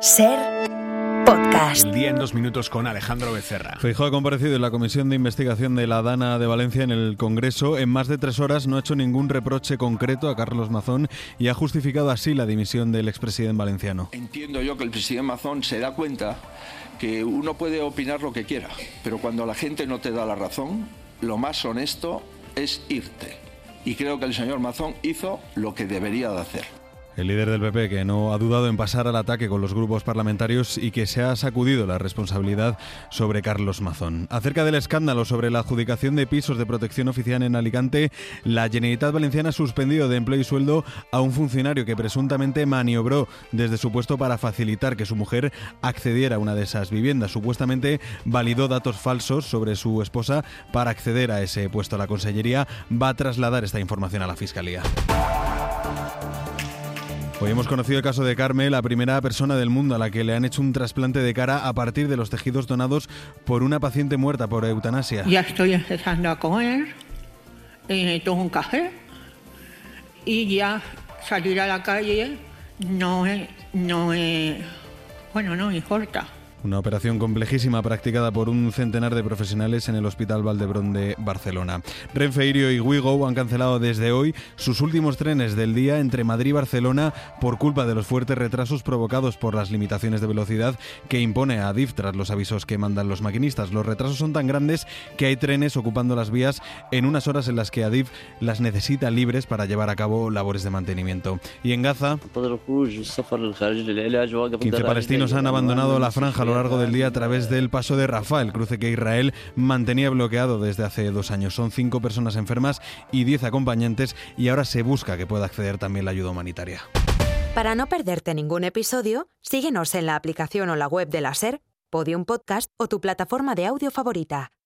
Ser Podcast. El día en 2 minutos con Alejandro Becerra. Feijóo ha comparecido en la Comisión de Investigación de la Dana de Valencia en el Congreso. En más de 3 horas no ha hecho ningún reproche concreto a Carlos Mazón y ha justificado así la dimisión del expresidente valenciano. Entiendo yo que el presidente Mazón se da cuenta que uno puede opinar lo que quiera, pero cuando la gente no te da la razón, lo más honesto es irte. Y creo que el señor Mazón hizo lo que debería de hacer. El líder del PP, que no ha dudado en pasar al ataque con los grupos parlamentarios y que se ha sacudido la responsabilidad sobre Carlos Mazón. Acerca del escándalo sobre la adjudicación de pisos de protección oficial en Alicante, la Generalitat Valenciana ha suspendido de empleo y sueldo a un funcionario que presuntamente maniobró desde su puesto para facilitar que su mujer accediera a una de esas viviendas. Supuestamente validó datos falsos sobre su esposa para acceder a ese puesto. La Consellería va a trasladar esta información a la Fiscalía. Hoy hemos conocido el caso de Carme, la primera persona del mundo a la que le han hecho un trasplante de cara a partir de los tejidos donados por una paciente muerta por eutanasia. Ya estoy empezando a comer, tomo un café y ya salir a la calle no me importa. Una operación complejísima practicada por un centenar de profesionales en el Hospital Vall d'Hebron de Barcelona. Renfe, Irio y Wigo han cancelado desde hoy sus últimos trenes del día entre Madrid y Barcelona por culpa de los fuertes retrasos provocados por las limitaciones de velocidad que impone a Adif tras los avisos que mandan los maquinistas. Los retrasos son tan grandes que hay trenes ocupando las vías en unas horas en las que Adif las necesita libres para llevar a cabo labores de mantenimiento. Y en Gaza, 15 palestinos han abandonado la franja a lo largo del día a través del paso de Rafah, el cruce que Israel mantenía bloqueado desde hace 2 años. Son 5 personas enfermas y 10 acompañantes y ahora se busca que pueda acceder también la ayuda humanitaria. Para no perderte ningún episodio, síguenos en la aplicación o la web de la SER, Podium Podcast o tu plataforma de audio favorita.